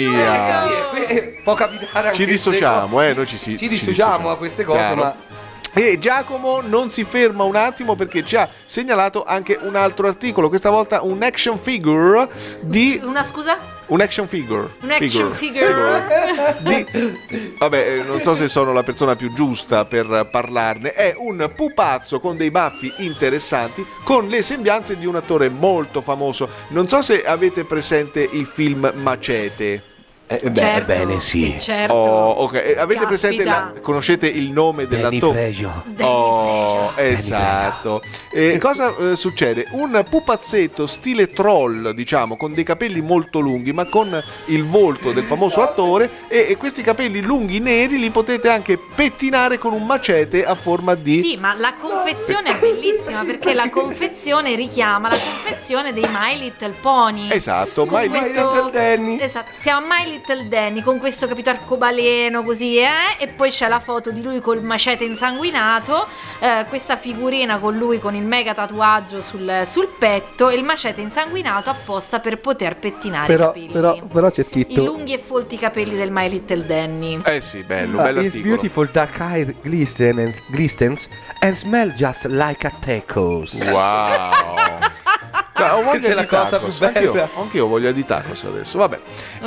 mia. Può capitare anche ci dissociamo, noi ci dissociamo a queste cose, chiaro. ma E Giacomo non si ferma un attimo perché ci ha segnalato anche un altro articolo, questa volta un action figure di... Una scusa? Un action figure. Un action figure. Vabbè, non so se sono la persona più giusta per parlarne. È un pupazzo con dei baffi interessanti, con le sembianze di un attore molto famoso. Non so se avete presente il film Macete. Certo, bene, sì. certo. Ok. Avete Caspita. presente conoscete il nome dell'attore? Danny Frejo. Esatto. Cosa succede? Un pupazzetto stile troll, diciamo, con dei capelli molto lunghi, ma con il volto del famoso attore, e questi capelli lunghi neri li potete anche pettinare con un macete a forma di... Sì, ma la confezione è bellissima perché la confezione richiama la confezione dei My Little Pony. Esatto, Con My questo- Little Danny. Esatto, si chiama My Little Danny con questo, capito, arcobaleno così, e poi c'è la foto di lui col macete insanguinato, questa figurina con lui con il mega tatuaggio sul petto e il macete insanguinato apposta per poter pettinare i capelli. Però c'è scritto I lunghi e folti capelli del My Little Danny. Sì, bello His articolo. beautiful dark eyes glistens and smell just like a tacos. Wow. Ho voglia Questa è di la cosa tacos. più bella. Anch'io ho voglia di tacos adesso. Vabbè.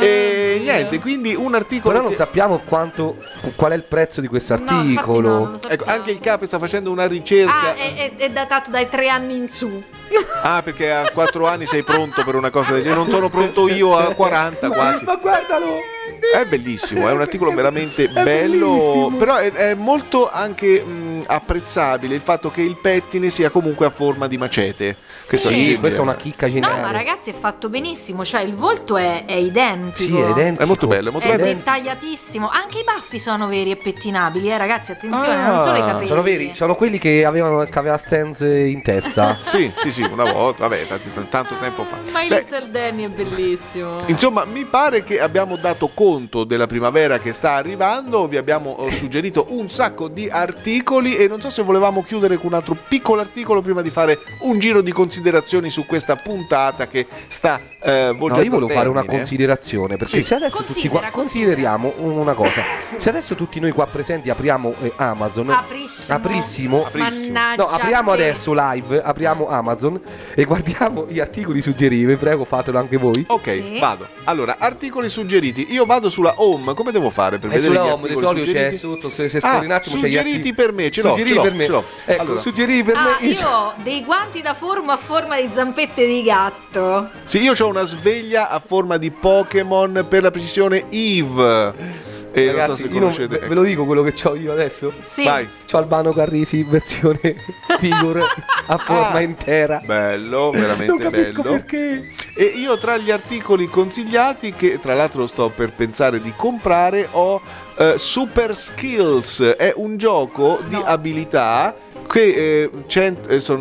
E niente, quindi un articolo. Però non sappiamo qual è il prezzo di questo No, infatti articolo. no, non lo sappiamo. Ecco, anche il Cape sta facendo una ricerca. È datato dai 3 anni in su. Perché a 4 anni sei pronto per una cosa del genere. Non sono pronto io a 40 quasi. Ma guardalo! È bellissimo, è un articolo veramente bello. bellissimo. Però è molto anche apprezzabile il fatto che il pettine sia comunque a forma di macete. Questo Sì, è questa è una chicca No, geniale. ma ragazzi, è fatto benissimo. Cioè, il volto è identico. Sì, è identico. È molto bello, è molto È bello. dettagliatissimo. Anche i baffi sono veri e pettinabili, ragazzi. Attenzione, non solo i capelli. Sono veri, sono quelli che aveva Stans in testa. Sì, una volta, vabbè, tanto tempo fa. My Beh, Little Danny è bellissimo. insomma, mi pare che abbiamo dato conto della primavera che sta arrivando, vi abbiamo suggerito un sacco di articoli e non so se volevamo chiudere con un altro piccolo articolo prima di fare un giro di considerazioni su questa puntata che sta volgendo No, io volevo fare una termine. considerazione, perché Sì. se adesso tutti qua consideriamo una cosa, se adesso tutti noi qua presenti apriamo Amazon aprissimo. Mannaggia No, apriamo te. adesso live, apriamo Amazon e guardiamo gli articoli suggeriti, vi prego, fatelo anche voi. Ok, Sì. vado. Allora, articoli suggeriti. Io vado sulla home. Come devo fare per E vedere sulla gli home di articoli solito c'è suggeriti? sotto, se scorri un attimo c'è gli suggeriti articoli. per me, ce l'ho, Suggeriti ce l'ho, per me. ce l'ho. Ecco, Allora. suggeriti per me. Io ho dei guanti da a forma di zampette di gatto. Sì, io ho una sveglia a forma di Pokémon per la precisione Eve. E non so Ragazzi, se io non- conoscete. ve lo dico quello che ho io adesso. Sì. Vai. C'ho Albano Carrisi in versione figure a forma intera. Bello, veramente Non capisco bello. perché. E io tra gli articoli consigliati, che tra l'altro sto per pensare di comprare, ho Super Skills. È un gioco di abilità che sono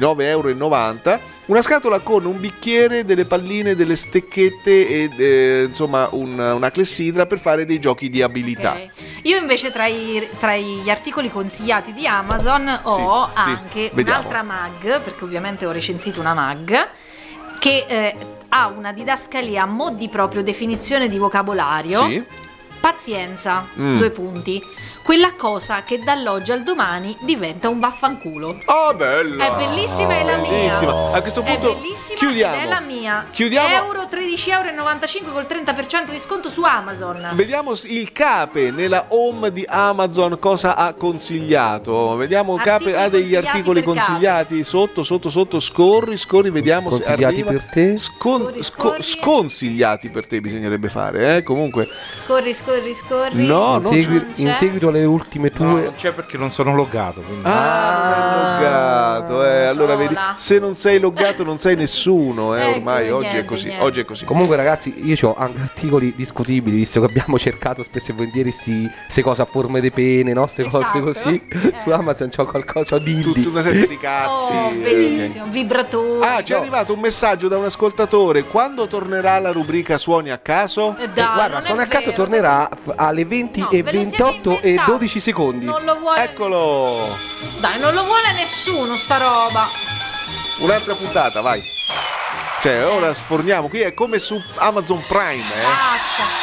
29,90 €. Una scatola con un bicchiere, delle palline, delle stecchette e insomma una clessidra per fare dei giochi di abilità. Ok. Io invece tra gli articoli consigliati di Amazon ho Sì, sì, anche vediamo. un'altra mag, perché ovviamente ho recensito una mag che ha una didascalia a mo' di proprio definizione di vocabolario. Sì. Pazienza, 2 punti. Quella cosa che dall'oggi al domani diventa un vaffanculo. Oh, bella! È bellissima, è la mia. Bellissima. A questo punto è bellissima chiudiamo. ed è la mia. Chiudiamo. 13,95 € col 30% di sconto su Amazon. Vediamo il Cape nella home di Amazon cosa ha consigliato. Vediamo Cape Articoli ha degli consigliati articoli per consigliati sotto, scorri, vediamo Consigliati se arriva. per te? Scorri. Sconsigliati per te bisognerebbe fare, comunque. Scorri. No, in, non in seguito alle ultime No, tue. non c'è perché non sono loggato. Quindi. non è loggato, allora vedi, sola. se non sei loggato non sei nessuno, Ecco, ormai oggi è niente, così, niente. oggi è così. Comunque ragazzi, io ho anche articoli discutibili, visto che abbiamo cercato spesso e volentieri queste cose a forme di pene, no? Queste Esatto. cose così. Su Amazon c'ho qualcosa, c'ho Tutta Dildi. una serie di cazzi. Oh, bellissimo. Vibratori. Ci è arrivato un messaggio da un ascoltatore. Quando tornerà la rubrica Suoni a caso? Dai, Guarda, non è Suona a caso vero. tornerà alle 20 No, e ve lo siete 28 e inventati. 12 secondi. Non lo vuole. Eccolo! Dai, non lo vuole nessuno sta roba. Un'altra puntata, vai. Cioè, ora sforniamo. Qui è come su Amazon Prime, Basta.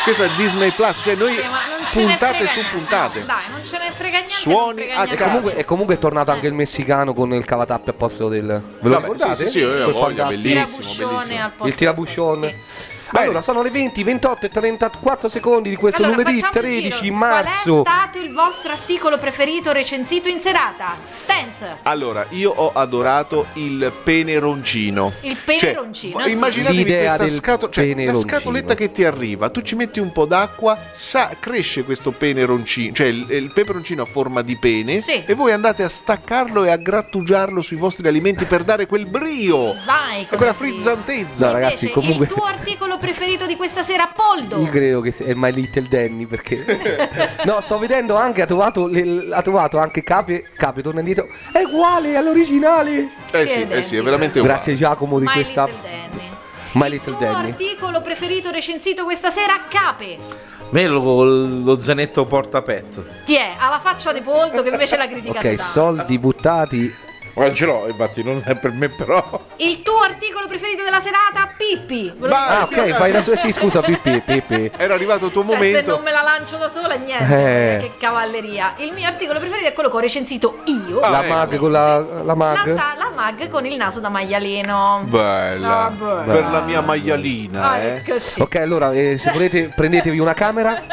Questa è Disney Plus, cioè noi Sì, ma non ce ne puntate frega su niente. puntate. No, dai, non ce ne frega niente. Suoni non frega a niente. caso. E comunque è tornato anche il messicano con il cavatappi a posto del... Ve lo Vabbè, ricordate? sì, Quel voglia, fantastico. bellissimo. Tirabuscione al posto Il tirabuscione. Sì. Allora, sono le 20, 28 e 34 secondi di questo Allora, lunedì facciamo un 13 giro. marzo. Qual è stato il vostro articolo preferito recensito in serata? Stance. Allora, io ho adorato il peneroncino. Il peneroncino, Cioè, sì. immaginatevi L'idea questa del la peneroncino. scatoletta che ti arriva, tu ci metti un po' d'acqua, cresce questo peneroncino, cioè il peperoncino a forma di pene, Sì. e voi andate a staccarlo e a grattugiarlo sui vostri alimenti per dare quel brio, Vai, e con quella il brio. frizzantezza. No, ragazzi, Invece, comunque- il tuo articolo preferito di questa sera, Poldo? Io credo che è My Little Danny perché no, sto vedendo anche ha trovato anche Cape torna indietro, è uguale all'originale. Sì, è veramente uguale. Grazie Giacomo di My questa Little Danny. My Il Little tuo Danny. articolo preferito recensito questa sera, Cape. Me lo zanetto porta pet. Ti è alla faccia di Poldo che invece la critica Ok, soldi buttati. Ma ce l'ho, infatti, non è per me, però. Il tuo articolo preferito della serata, Pippi. Ve lo Vai, dico Ah, sì, ok, sì, fai sì. la sua. Sì, scusa, Pippi. Era arrivato il tuo Cioè, se momento. non me la lancio da sola, niente. Che cavalleria. Il mio articolo preferito è quello che ho recensito io. La ecco. mag con la mag. La mag con il naso da maialino. Bella. Ah, bella. Per la mia maialina, Ah, ecco sì. Ok, allora, se volete prendetevi una camera.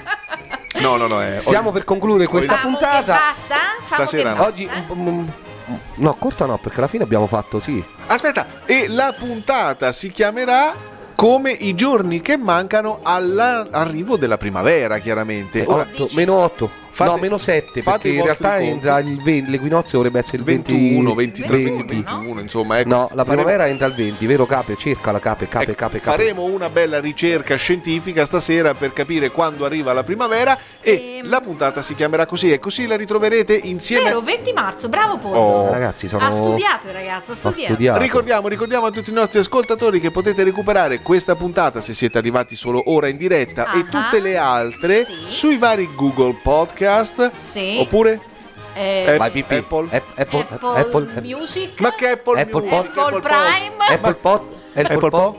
No, Stiamo per concludere questa Famo puntata. che basta? Famo Stasera che no. basta, Oggi no, corta no, perché alla fine abbiamo fatto sì. Aspetta, e la puntata si chiamerà come i giorni che mancano all'arrivo della primavera, chiaramente. Ora, 8, meno 8. Fate- no, meno 7, fate perché i in realtà vostri entra il 20, l'equinozio dovrebbe essere il 21, 23, 20. 21, insomma, ecco. No, la Faremo- primavera entra il 20, vero Cape? Cerca la Cape. Faremo una bella ricerca scientifica stasera per capire quando arriva la primavera e la puntata si chiamerà così, e così la ritroverete insieme. Vero, 20 marzo, bravo Poldo. Oh. Ragazzi, sono Ha studiato il ragazzo, ha Ho studiato. studiato. Ricordiamo a tutti i nostri ascoltatori che potete recuperare questa puntata, se siete arrivati solo ora in diretta, e tutte le altre Sì. sui vari Google Podcast, Sì. oppure Vai, Pippi. Apple. Apple Music. Ma che Apple Apple Music, Apple Prime. Apple Pot. Apple Po?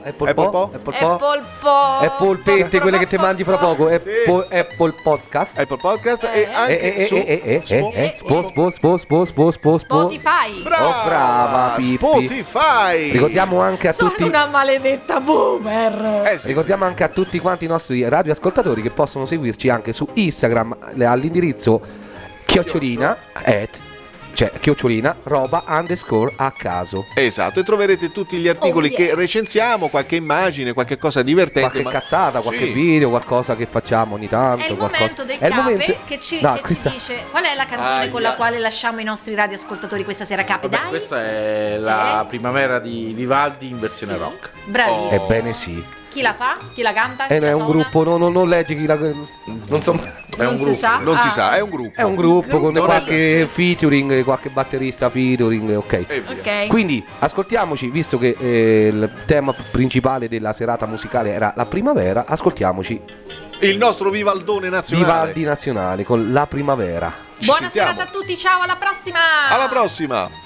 Apple Pette, quelle che ti mangi fra poco. Apple Podcast. Apple Podcast e anche su Spotify. Brava Pippi. Spotify. Ricordiamo anche a Sono tutti. una maledetta boomer. Sì, Ricordiamo anche a tutti quanti i nostri radioascoltatori che possono seguirci anche su Instagram all'indirizzo chiocciolina roba _ a caso. Esatto, e troverete tutti gli articoli Oh, yeah. che recensiamo, qualche immagine, qualche cosa divertente. Qualche cazzata, qualche Sì. video, qualcosa che facciamo ogni tanto. È il qualcosa. momento del È il Cape momento- che ci No, che ci questa- dice qual è la canzone con la quale lasciamo i nostri radioascoltatori questa sera, Cape. Vabbè, Dai. questa è la primavera di Vivaldi in versione Sì. rock. Bravissimo. Ebbene sì. Chi la fa? Chi la canta? Chi No, la è un suona? gruppo, non leggi chi la. Non so. È un Non si gruppo. sa. Non si Ah. sa, è un gruppo. È un gruppo con Non è qualche featuring, qualche batterista featuring, ok. E via. Ok. Quindi ascoltiamoci, visto che il tema principale della serata musicale era la primavera, ascoltiamoci Il nostro Vivaldone nazionale. Vivaldi nazionale con la primavera. Ci Buona sentiamo. serata a tutti, ciao, alla prossima. Alla prossima.